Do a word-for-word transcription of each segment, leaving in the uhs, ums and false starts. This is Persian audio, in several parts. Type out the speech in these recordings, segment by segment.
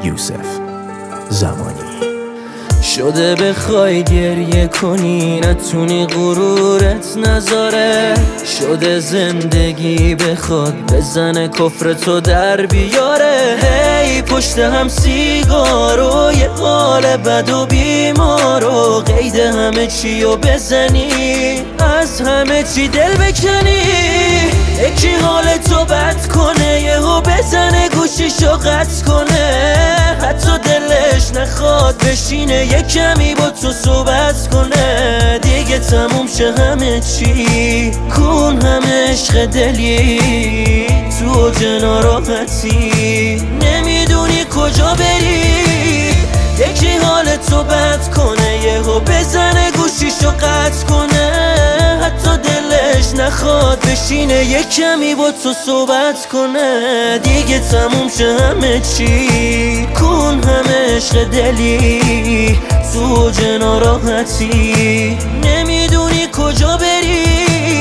یوسف زمانی. شده بخوای گریه کنی نتونی غرورت نذاره، شده زندگی بخواد بزنه کفر تو در بیاره. هی پشت هم سیگار و یه حال بد و بیمار و قید همه چی و بزنی، از همه چی دل بکنی. یکی حال تو بد کنه یهو بزنه گوشیشو قطع کنه، حتی دلش نخواد بشینه یه کمی با تو صحبت کنه. دیگه تموم شه همه چی، کن همه عشق دلی، تو جنا راحتی نمیدونی کجا بری. یکی حال تو بد کنه یهو بزنه گوشیشو قطع کنه، حتی دلش نخواد بشینه یه کمی با تو صحبت کنه. دیگه تموم شه همه چی، کن همه عشق دلی، تو جنا راحتی نمیدونی کجا بری.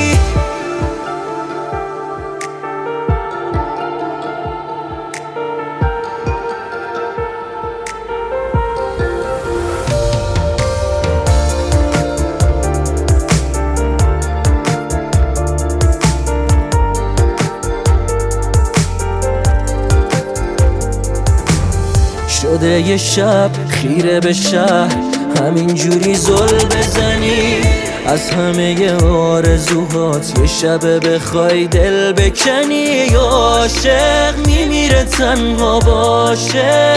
شده یه شب خیره به شهر همینجوری زل بزنی، از همه ی آرزوهات یه شب بخوای دل بکنی. یا عاشق میمیره تنها باشه،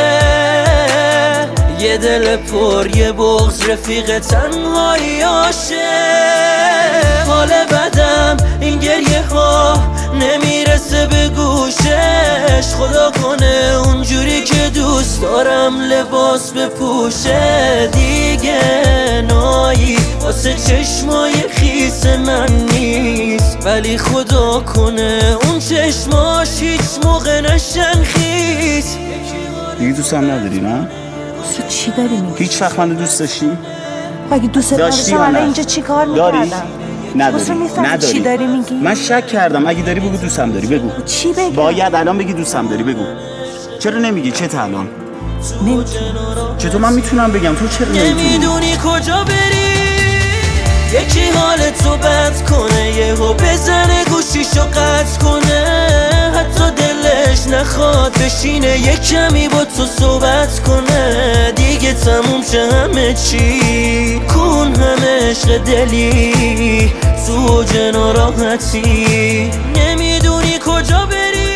یه دل پر یه بغض رفیق تنهایی آشه. حال بدم این گریه ها نمیرسه به گوشش، خدا کنه اونجوری که دوست دارم لباس بپوشه. دیگه نایی واسه چشمای خیس من نیست، ولی خدا کنه اون چشماش هیچ موقع نشن خیس. دیگه دوست هم نداری نه؟ تو چی داری میگی؟ هیچ وقت من دوست داشتی؟ اگه دوست داشتم الان اینجا چی کار میکردم؟ نداری؟ نداری؟ چی داری میگی؟ من شک کردم، اگه داری بگو دوستم داری، بگو. چی بگم؟ باید الان بگی دوستم داری، بگو. چرا نمیگی؟ چه تا الان؟ نمیتونم. چطور من میتونم بگم؟ تو چرا نمیتونی؟ نمیدونی کجا بری. یکی حال تو بد کنه یهو بزنه گوشیشو قطع کنه، حتی دلش نخواد بشینه یه کمی با تو صحبت کنه. دیگه تموم شه همه چی، کن همه عشق دلی، تو جنا راحتی نمیدونی کجا بری.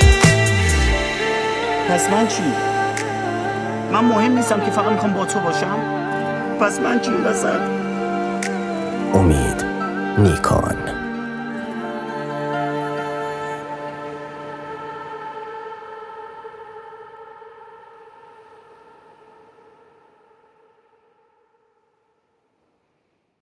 پس من چی؟ من مهم نیستم که فقط میخوام با تو باشم؟ پس من چی این وسط؟ امید نیکان.